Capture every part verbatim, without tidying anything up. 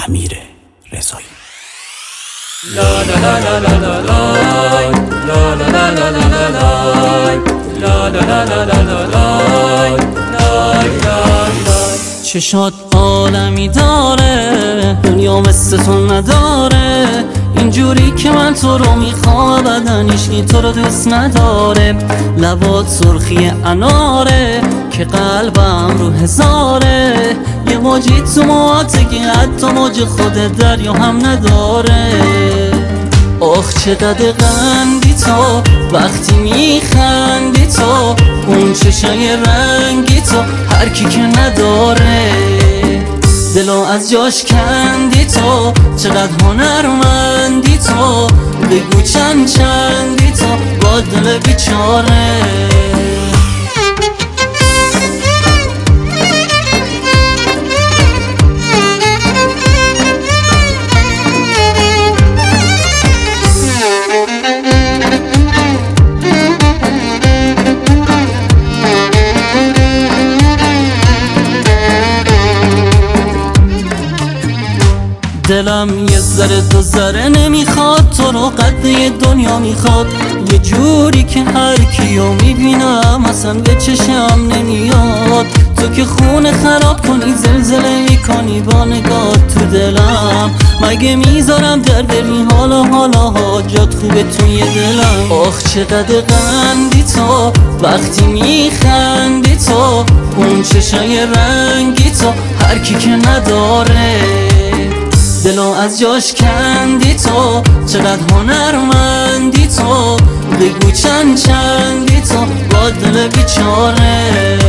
امیر رضایی. لا لا لا لا لا لا لا لا لا لا لا لا لا لا لا لا لا. چشات عالمی داره، دنیا مثل تو نداره، اینجوری که من تو رو میخوام بدن هیچکی تو رو دوست نداره. لبات سرخی اناره که قلبم رو هزاره، یه موجی تو موهاته که حتی موج خود دریا هم نداره. آخ چقدر قندی تو وقتی میخندی تو، اون چشای رنگی تو هر کی که نداره. دلو از جاش کندی تو، چقدر هنرمندی تو، بگو چند چندی تو با دل بیچاره. دلم یه ذره دو ذره نمیخواد، تو رو قد یه دنیا میخواد. یه جوری که هر کیو میبینم اصلا به چشم نمیاد. تو که خونه خراب کنی زلزله میکنی با نگاه تو دلم، مگه میذارم در بری حالا حالا حاجات خوبه توی دلم. آخ چقدر قندی تو وقتی میخندی تو، اون چشای رنگی تو هر کی که نداره. دلو از جاش کندی تو، چقدر هنرمندی تو، بگو چند چندی تو با دل بیچاره.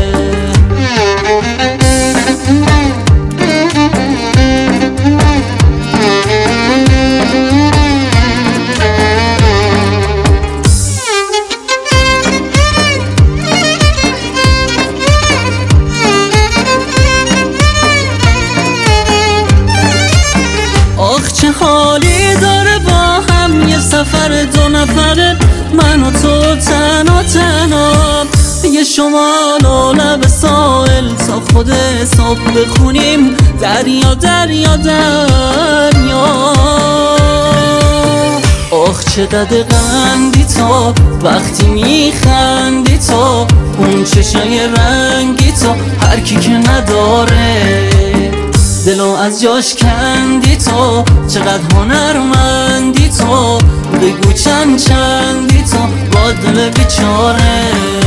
چه حالی داره با هم یه سفر دو نفره، من و تو تنها تنها، یه شمال و لب ساحل تا خود صبح بخونیم دریا دریا دریا. آخ چقدر قندی تو وقتی میخندی تو، اون چشای رنگی تو هر کی که نداره. دلو از جاش کندی تو، چقدر هنرمندی تو، بگو چند چندی تو با دل بیچاره.